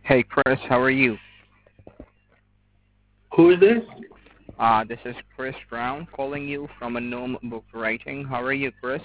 Hey Chris, how are you? Who is this? This is Chris Brown calling you from a Gnome Book Writing. How are you, Chris?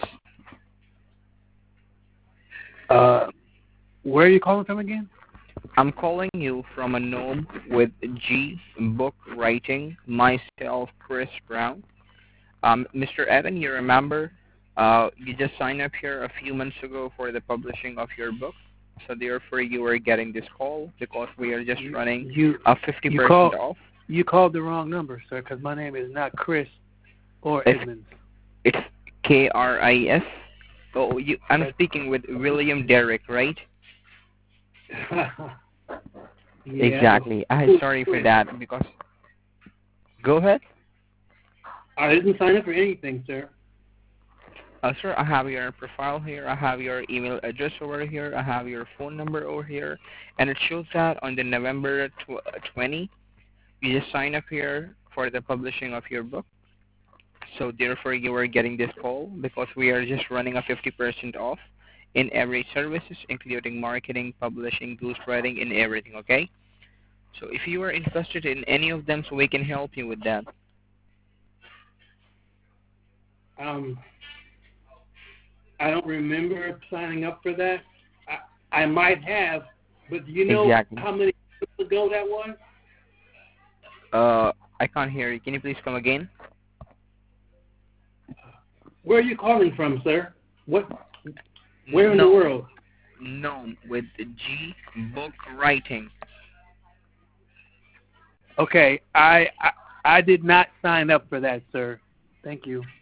Where are you calling from again? I'm calling you from a Gnome with G Book Writing. Myself, Chris Brown. Mr. Evan, you remember? You just signed up here a few months ago for the publishing of your book. So therefore, you are getting this call because we are just running a 50% off. You called the wrong number, sir, because my name is not Chris or Edmonds. It's Kris. Oh, I'm speaking with William Derrick, right? Yeah. Exactly. I'm sorry for that because. Go ahead. I didn't sign up for anything, sir. Sir, I have your profile here. I have your email address over here. I have your phone number over here, and it shows that on the November 20, you just sign up here for the publishing of your book. So therefore, you are getting this call because we are just running a 50% off in every services, including marketing, publishing, ghostwriting, and everything. Okay. So if you are interested in any of them, so we can help you with that. I don't remember signing up for that. I might have, but do you know how many months ago that was? I can't hear you. Can you please come again? Where are you calling from, sir? Where in the world? Gnome with G Book Writing. Okay, I did not sign up for that, sir. Thank you.